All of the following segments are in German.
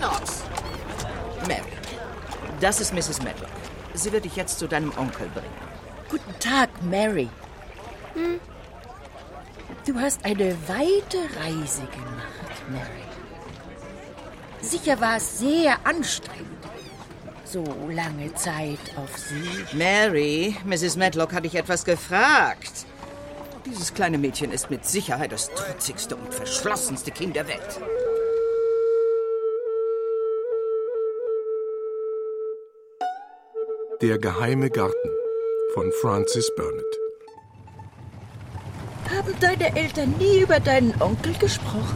Lennox! Mary, das ist Mrs. Medlock. Sie wird dich jetzt zu deinem Onkel bringen. Guten Tag, Mary. Du hast eine weite Reise gemacht, Mary. Sicher war es sehr anstrengend. So lange Zeit auf Sie. Mary, Mrs. Medlock hat dich etwas gefragt. Dieses kleine Mädchen ist mit Sicherheit das trotzigste und verschlossenste Kind der Welt. Der geheime Garten von Frances Burnett. Haben deine Eltern nie über deinen Onkel gesprochen?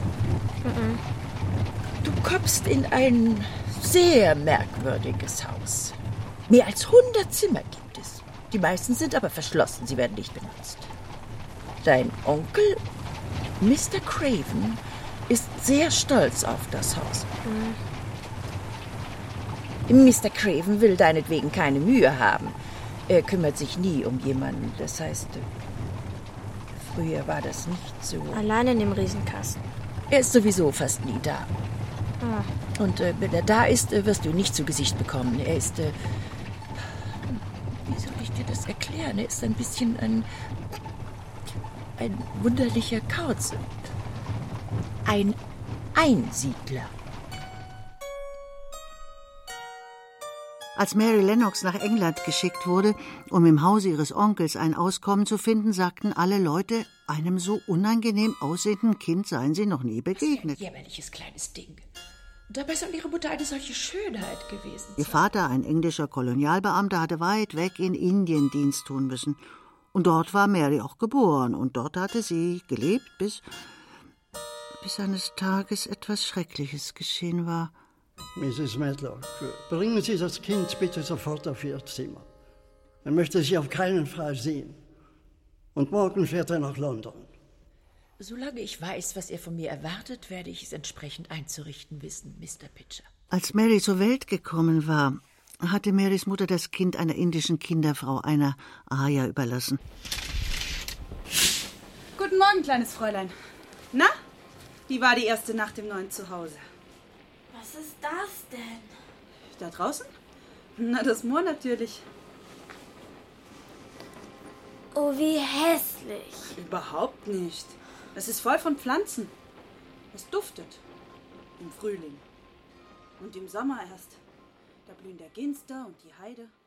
Du kommst in ein sehr merkwürdiges Haus. Mehr als 100 Zimmer gibt es. Die meisten sind aber verschlossen, sie werden nicht benutzt. Dein Onkel, Mr. Craven, ist sehr stolz auf das Haus. Mr. Craven will deinetwegen keine Mühe haben. Er kümmert sich nie um jemanden. Das heißt, früher war das nicht so. Allein in dem Riesenkasten. Er ist sowieso fast nie da. Und wenn er da ist, wirst du ihn nicht zu Gesicht bekommen. Er ist, wie soll ich dir das erklären? Er ist ein bisschen ein wunderlicher Kauz. Ein Einsiedler. Als Mary Lennox nach England geschickt wurde, um im Hause ihres Onkels ein Auskommen zu finden, sagten alle Leute, einem so unangenehm aussehenden Kind seien sie noch nie begegnet. Ein jämmerliches kleines Ding. Dabei soll ihre Mutter eine solche Schönheit gewesen sein. Ihr Vater, ein englischer Kolonialbeamter, hatte weit weg in Indien Dienst tun müssen. Und dort war Mary auch geboren. Und dort hatte sie gelebt, bis eines Tages etwas Schreckliches geschehen war. Mrs. Medlock, bringen Sie das Kind bitte sofort auf Ihr Zimmer. Er möchte Sie auf keinen Fall sehen. Und morgen fährt er nach London. Solange ich weiß, was er von mir erwartet, werde ich es entsprechend einzurichten wissen, Mr. Pitcher. Als Mary zur Welt gekommen war, hatte Marys Mutter das Kind einer indischen Kinderfrau, einer Aya, überlassen. Guten Morgen, kleines Fräulein. Na, wie war die erste Nacht im neuen Zuhause? Was ist das denn? Da draußen? Na, das Moor natürlich. Oh, wie hässlich. Überhaupt nicht. Es ist voll von Pflanzen. Es duftet. Im Frühling. Und im Sommer erst. Da blühen der Ginster und die Heide.